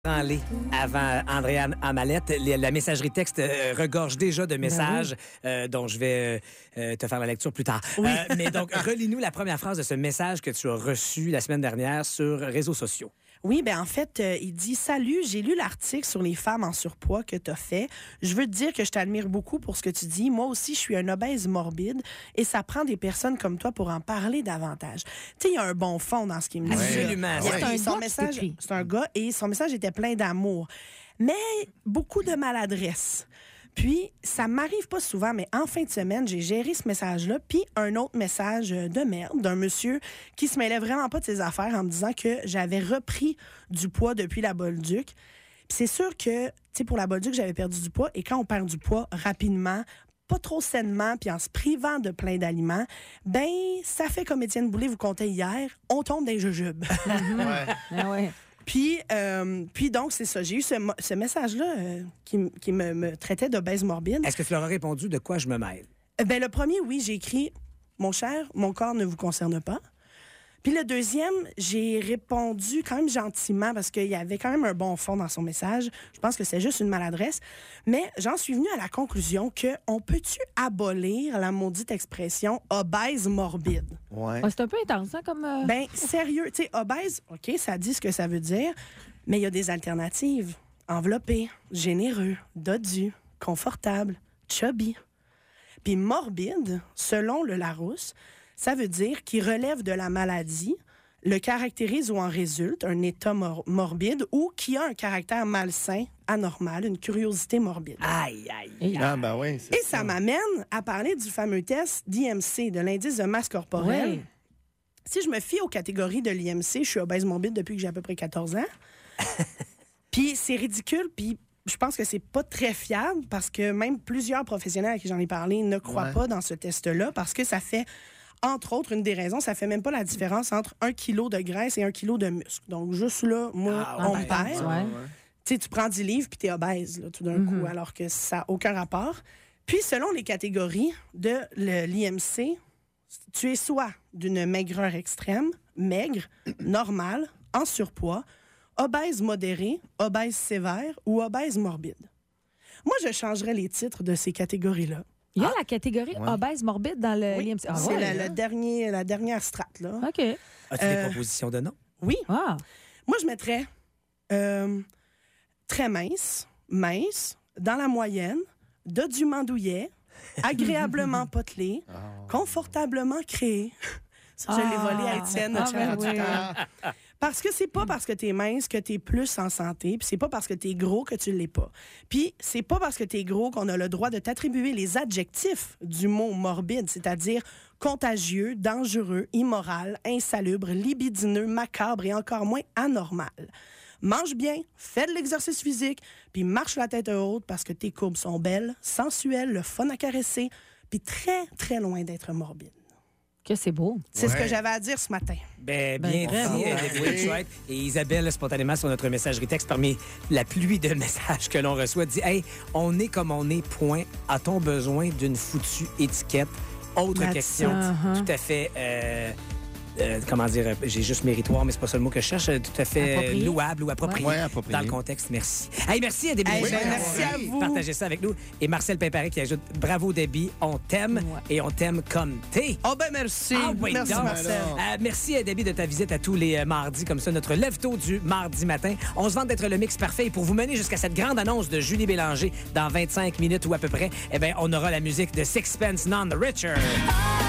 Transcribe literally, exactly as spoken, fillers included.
Branlé avant Andréane Amalette. La messagerie texte euh, regorge déjà de messages euh, dont je vais euh, te faire la lecture plus tard. Oui. Euh, mais donc, relis-nous la première phrase de ce message que tu as reçu la semaine dernière sur réseaux sociaux. Oui, ben en fait, euh, il dit « Salut, j'ai lu l'article sur les femmes en surpoids que tu as fait. Je veux te dire que je t'admire beaucoup pour ce que tu dis. Moi aussi, je suis un obèse morbide et ça prend des personnes comme toi pour en parler davantage. » Tu sais, il y a un bon fond dans ce qu'il me dit. Absolument. Ouais. Ouais. C'est un, message, c'est un gars et son message était plein d'amour, mais beaucoup de maladresse. Puis, ça m'arrive pas souvent, mais en fin de semaine, j'ai géré ce message-là, puis un autre message de merde d'un monsieur qui se mêlait vraiment pas de ses affaires en me disant que j'avais repris du poids depuis la Bolduc. Puis c'est sûr que, tu sais, pour la Bolduc, j'avais perdu du poids, et quand on perd du poids rapidement, pas trop sainement, puis en se privant de plein d'aliments, ben, ça fait comme Étienne Boulay vous contait hier, on tombe dans les jujubes. Ouais. Ah ouais. Puis, euh, puis donc, c'est ça. J'ai eu ce, ce message-là euh, qui, qui me, me traitait d'obèse morbide. Est-ce que tu leur as répondu de quoi je me mêle? Euh, ben, le premier, oui, j'ai écrit « Mon cher, mon corps ne vous concerne pas ». Puis le deuxième, j'ai répondu quand même gentiment parce qu'il y avait quand même un bon fond dans son message. Je pense que c'est juste une maladresse. Mais j'en suis venue à la conclusion que on peut-tu abolir la maudite expression « obèse morbide ». Ouais. Ah, c'est un peu intense, hein, comme... Euh... Ben, sérieux, tu sais, obèse, OK, ça dit ce que ça veut dire, mais il y a des alternatives. Enveloppé, généreux, dodu, confortable, chubby. Puis morbide, selon le Larousse, ça veut dire qu'il relève de la maladie, le caractérise ou en résulte un état mor- morbide ou qui a un caractère malsain, anormal, une curiosité morbide. Aïe, aïe, aïe. Ah, ben oui. Et ça, ça m'amène à parler du fameux test d'I M C, de l'indice de masse corporelle. Oui. Si je me fie aux catégories de l'I M C, je suis obèse morbide depuis que j'ai à peu près quatorze ans. Puis c'est ridicule, puis je pense que c'est pas très fiable parce que même plusieurs professionnels à qui j'en ai parlé ne croient Ouais. pas dans ce test-là parce que ça fait, entre autres, une des raisons, ça fait même pas la différence entre un kilo de graisse et un kilo de muscle. Donc, juste là, moi, Ah, on ouais. me perd. Ouais. Tu sais, tu prends dix livres puis t'es obèse, là, tout d'un Mm-hmm. coup, alors que ça n'a aucun rapport. Puis, selon les catégories de l'I M C, tu es soit d'une maigreur extrême, maigre, normale, en surpoids, obèse modéré, obèse sévère ou obèse morbide. Moi, je changerais les titres de ces catégories-là. Il y a Ah. la catégorie Ouais. obèse morbide dans le Oui, l'I M C. Ah, c'est ouais, la, hein? le dernier, la dernière strate, là. OK. As-tu Euh, des propositions de nom? Oui. Ah. Moi, je mettrais euh, très mince, mince, dans la moyenne, dodûment douillet, agréablement potelé, confortablement créé. Ça, je l'ai Ah. volé à Étienne, Ah, notre cher ben oui. auditeur. Parce que c'est pas parce que t'es mince que t'es plus en santé, puis c'est pas parce que t'es gros que tu l'es pas. Puis c'est pas parce que t'es gros qu'on a le droit de t'attribuer les adjectifs du mot morbide, c'est-à-dire contagieux, dangereux, immoral, insalubre, libidineux, macabre et encore moins anormal. Mange bien, fais de l'exercice physique, puis marche la tête haute parce que tes courbes sont belles, sensuelles, le fun à caresser, puis très, très loin d'être morbide. Que c'est beau. C'est ce Ouais. que j'avais à dire ce matin. Ben, Ben, bien vraiment. dit, euh, David Oui. Chouette. Et Isabelle, spontanément, sur notre messagerie texte, parmi la pluie de messages que l'on reçoit, dit « Hey, on est comme on est, point. A-t-on besoin d'une foutue étiquette? » Autre That's question, uh-huh. tout à fait... Euh, euh, comment dire, euh, j'ai juste méritoire, mais c'est pas ça le mot que je cherche, euh, tout à fait Approprié. louable ou approprié, Ouais, approprié. dans le contexte. Merci. Hey, merci à Déby. Hey, Léger ben, d'avoir, merci à euh, vous. partagé ça avec nous. Et Marcel Pimparé qui ajoute « Bravo Déby, on t'aime Ouais. et on t'aime comme t'es. » Oh ben merci. Ah oui, merci donc, Marcel. euh, merci à Debbie de ta visite à tous les euh, mardis, comme ça, notre lève-tôt du mardi matin. On se vante d'être le mix parfait. Et pour vous mener jusqu'à cette grande annonce de Julie Bélanger dans vingt-cinq minutes ou à peu près, eh bien, on aura la musique de Sixpence None the Richer. Oh,